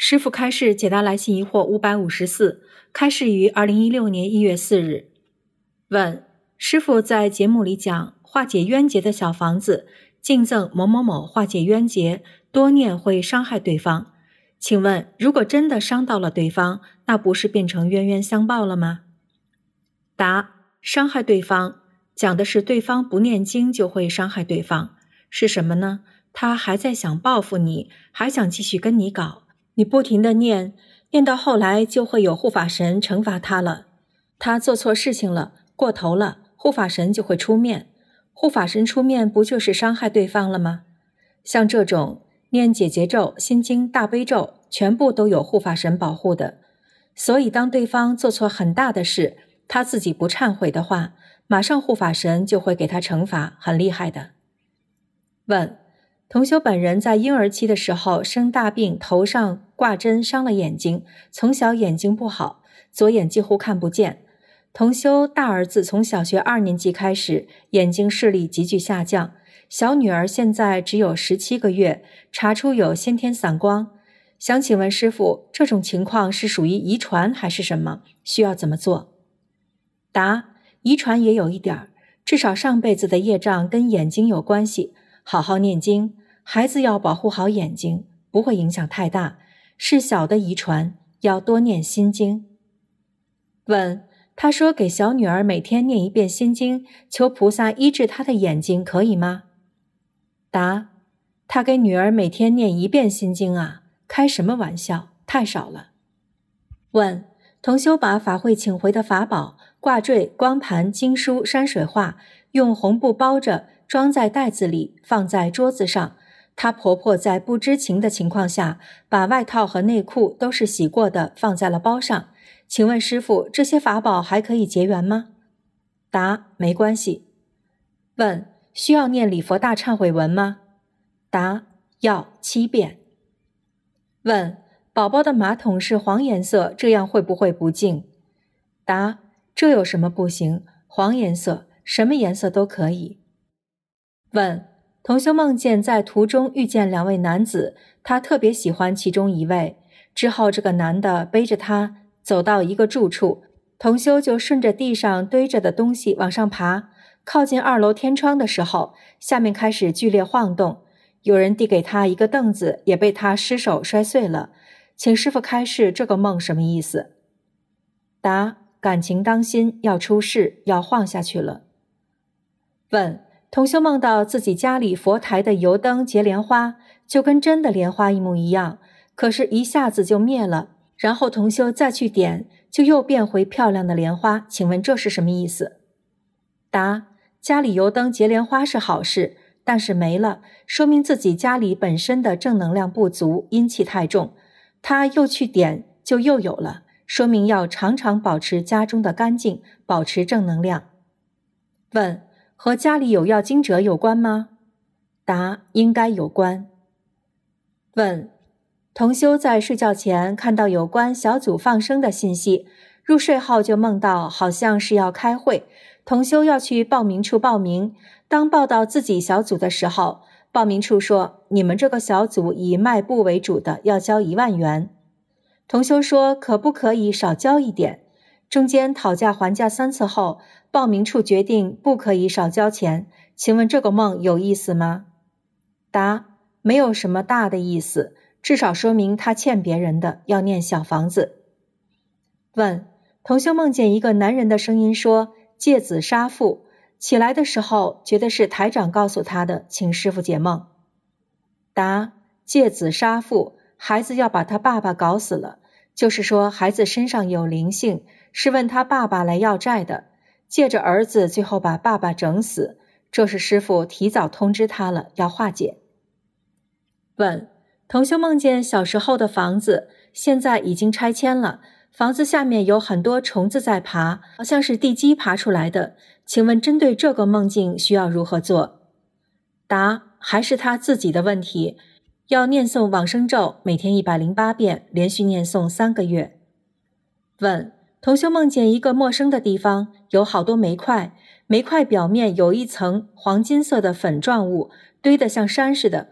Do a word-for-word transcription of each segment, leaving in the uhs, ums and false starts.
师父开示解答来信疑惑五百五十四，开示于二零一六年一月四日。问：师父在节目里讲化解冤结的小房子，敬赠某某某化解冤结，多念会伤害对方。请问，如果真的伤到了对方，那不是变成冤冤相报了吗？答：伤害对方，讲的是对方不念经就会伤害对方，是什么呢？他还在想报复你，还想继续跟你搞，你不停地念，念到后来就会有护法神惩罚他了。他做错事情了，过头了，护法神就会出面。护法神出面不就是伤害对方了吗？像这种念解结咒、心经、大悲咒，全部都有护法神保护的。所以当对方做错很大的事，他自己不忏悔的话，马上护法神就会给他惩罚，很厉害的。问：同修本人在婴儿期的时候生大病，头上挂针伤了眼睛，从小眼睛不好，左眼几乎看不见。同修大儿子从小学二年级开始，眼睛视力急剧下降，小女儿现在只有十七个月，查出有先天散光。想请问师父，这种情况是属于遗传还是什么？需要怎么做？答：遗传也有一点，至少上辈子的业障跟眼睛有关系。好好念经，孩子要保护好眼睛，不会影响太大，是小的遗传，要多念心经。问：他说给小女儿每天念一遍心经，求菩萨医治她的眼睛，可以吗？答：他给女儿每天念一遍心经啊，开什么玩笑，太少了。问：同修把法会请回的法宝、挂坠、光盘、经书、山水画用红布包着，装在袋子里，放在桌子上。她婆婆在不知情的情况下，把外套和内裤都是洗过的放在了包上。请问师父，这些法宝还可以结缘吗？答：没关系。问：需要念礼佛大忏悔文吗？答：要七遍。问：宝宝的马桶是黄颜色，这样会不会不净？答：这有什么不行？黄颜色，什么颜色都可以。问：同修梦见在途中遇见两位男子，他特别喜欢其中一位，之后这个男的背着他走到一个住处，同修就顺着地上堆着的东西往上爬，靠近二楼天窗的时候，下面开始剧烈晃动，有人递给他一个凳子，也被他失手摔碎了。请师父开示这个梦什么意思？答：感情当心，要出事，要晃下去了。问：同修梦到自己家里佛台的油灯结莲花，就跟真的莲花一模一样，可是一下子就灭了，然后同修再去点，就又变回漂亮的莲花，请问这是什么意思？答：家里油灯结莲花是好事，但是没了，说明自己家里本身的正能量不足，阴气太重，他又去点，就又有了，说明要常常保持家中的干净，保持正能量。问：和家里有要经者有关吗？答：应该有关。问：同修在睡觉前看到有关小组放生的信息，入睡后就梦到好像是要开会，同修要去报名处报名，当报到自己小组的时候，报名处说你们这个小组以卖布为主的，要交一万元。同修说可不可以少交一点？中间讨价还价三次后，报名处决定不可以少交钱，请问这个梦有意思吗？答：没有什么大的意思，至少说明他欠别人的，要念小房子。问：同修梦见一个男人的声音说借子杀父，起来的时候觉得是台长告诉他的，请师父解梦。答：借子杀父，孩子要把他爸爸搞死了，就是说孩子身上有灵性，是问他爸爸来要债的，借着儿子最后把爸爸整死，这是师父提早通知他了，要化解。问：同修梦见小时候的房子现在已经拆迁了，房子下面有很多虫子在爬，好像是地基爬出来的，请问针对这个梦境需要如何做？答：还是他自己的问题，要念诵往生咒，每天一百零八遍，连续念诵三个月。问：同修梦见一个陌生的地方有好多煤块，煤块表面有一层黄金色的粉状物，堆得像山似的，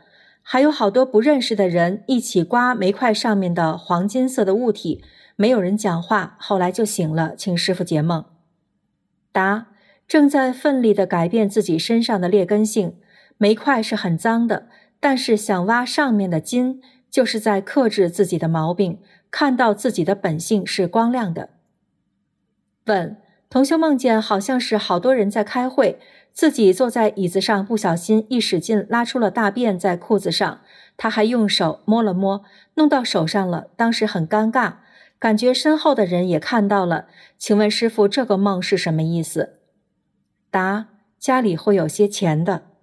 还有好多不认识的人一起刮煤块上面的黄金色的物体，没有人讲话，后来就醒了，请师父解梦。答：正在奋力地改变自己身上的劣根性，煤块是很脏的，但是想挖上面的金，就是在克制自己的毛病，看到自己的本性是光亮的。问：同修梦见好像是好多人在开会，自己坐在椅子上，不小心一使劲拉出了大便在裤子上，他还用手摸了摸，弄到手上了，当时很尴尬，感觉身后的人也看到了，请问师父这个梦是什么意思？答：家里会有些钱的。